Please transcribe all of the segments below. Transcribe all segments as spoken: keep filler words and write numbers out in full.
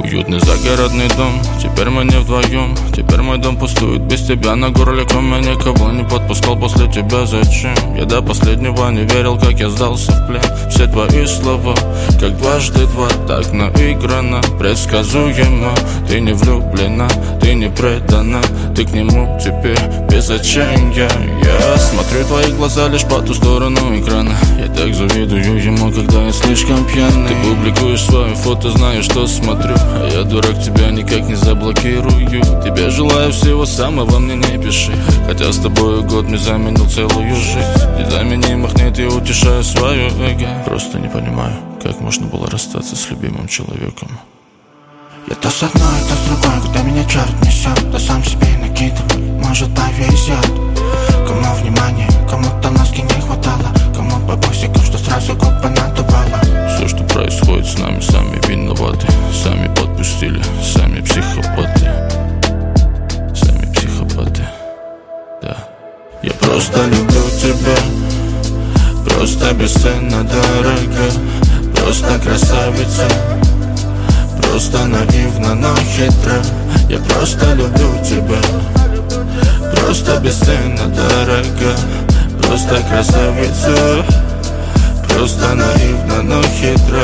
Уютный загородный дом, теперь мы не вдвоем. Теперь мой дом пустует без тебя на горле ком. Я никого не подпускал после тебя, зачем? Я до последнего не верил, как я сдался в плен. Все твои слова, как дважды два, так наиграно, предсказуемо. Ты не влюблена, ты не предана, ты к нему теперь без отчаяния. Я смотрю твои глаза лишь по ту сторону экрана. Я так завидую ему, когда я слишком пьяный. Ты публикуешь свое фото, знаешь, что смотрю, а я, дурак, тебя никак не заблокирую. Тебе желаю всего самого, мне не пиши, хотя с тобой год мне заменил целую жизнь. Незаменимых нет, я утешаю свое эго. Просто не понимаю, как можно было расстаться с любимым человеком. Я то с одной, то с другой, куда меня черт несет, то сам себе накидываю, может повезет. Кому внимание, кому-то носки не хватало, кому бабосиков, что сразу год понадобало. Все, что происходит с нами, сами виноваты, сами подпустили, сами психопаты. Сами психопаты, да. Я просто люблю тебя, просто бесценно дорого, просто красавица, просто наивно, но хитро. Я просто люблю тебя, просто бесценно дорого, просто красавица, просто наивно, но хитро.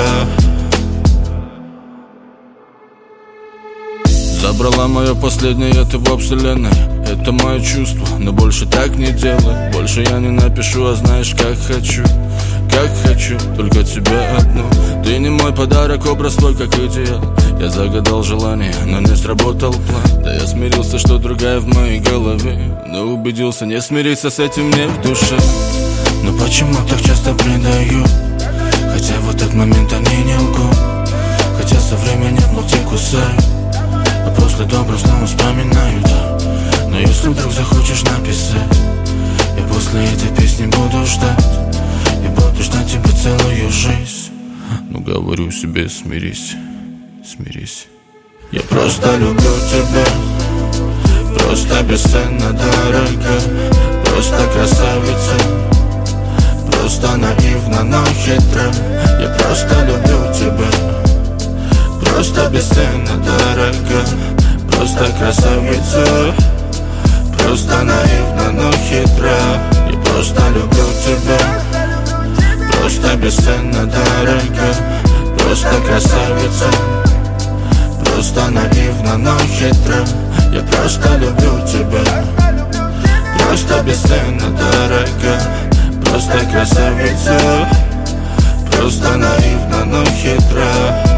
Забрала мое последнее, ты во вселенной. Это мое чувство, но больше так не делай. Больше я не напишу, а знаешь, как хочу. Как хочу, только тебя одну. Ты не мой подарок, образ твой как идеал. Я загадал желание, но не сработал план. Да я смирился, что другая в моей голове, но убедился, не смириться с этим мне в душе. Но почему так часто предаю, хотя в этот момент они не лгут, хотя со временем локти кусают, а после добрых снова вспоминают. Но если вдруг захочешь написать, я после этой песни буду ждать. Я буду ждать тебя целую жизнь. Ну говорю себе, смирись, смирись. Я просто люблю тебя, просто бесценно дорого, просто красавица, просто наивно, но хитро. Я просто люблю тебя, просто бесценно дорого, просто красавица, просто наивно, но хитро. Я просто люблю тебя, просто бесценно дорого, просто красавица, просто наивно, но хитро. Я просто люблю тебя, просто бесценно дорого, просто красавица, просто наивно, но хитро.